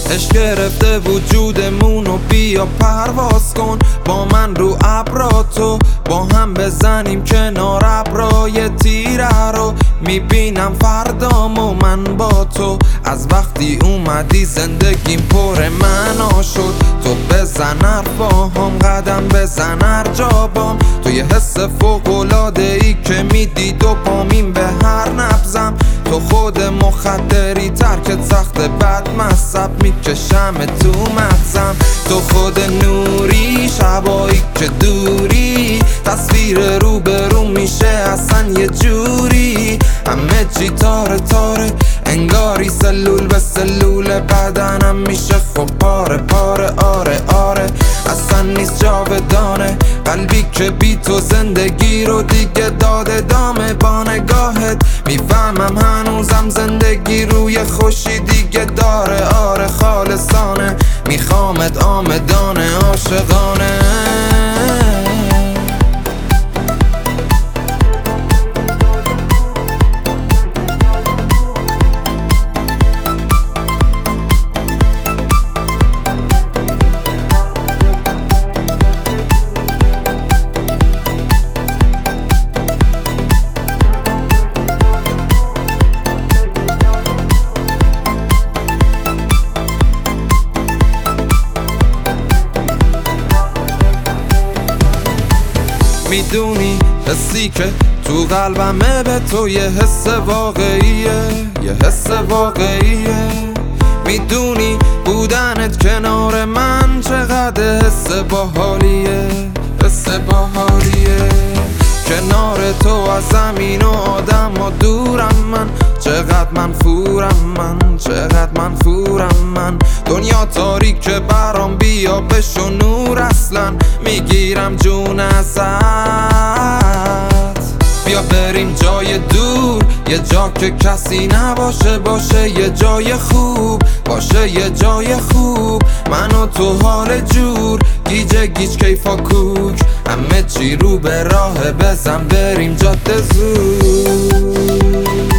عشق گرفته وجودمونو، بیا پرواز کن با من رو ابراتو، با هم بزنیم کنار ابرای تیره رو. میبینم فردامو من با تو، از وقتی اومدی زندگیم پر معنا شد. تو بزن حرفاهم، قدم بزن هر جا بام، تو یه حس فوق‌العاده‌ای که میدی دوپامین به هر نبضم. تو خود مخدری، ترکت سخت بد مصب، میکشم تو مغزم. تو خود نوری، شبایی که دوری، تصویر رو به رو میشه اصلا یه جوری. همه چی تاره تاره، انگاری سلول به سلول بدنم میشه خب پاره پاره. آره آره اصلا نیست جاودانه، قلبی که بی تو زندگی رو دیگه داده دامه. با نگاهت میفهمم هنوزم زندگی روی خوشی دیگه داره. آره خالصانه میخوامت آمدانه عاشقانه. میدونی حسی که تو قلبمه به تو یه حس واقعیه، یه حس واقعیه. میدونی بودنت کنار من چقدر حس باحالیه، حس باحالیه. کنار تو از زمین و آدم و دورم من، چقدر منفورم من، چقدر منفورم من. دنیا تاریکه برام، بیا بشو نور اصلا، میگیرم جون ازت. بیا بریم جای دور، یه جا که کسی نباشه، باشه یه جای خوب، باشه یه جای خوب. من و تو حال جور، گیج گیج کیفا کوک، همه چی رو به راه، بزن بریم جاده زود.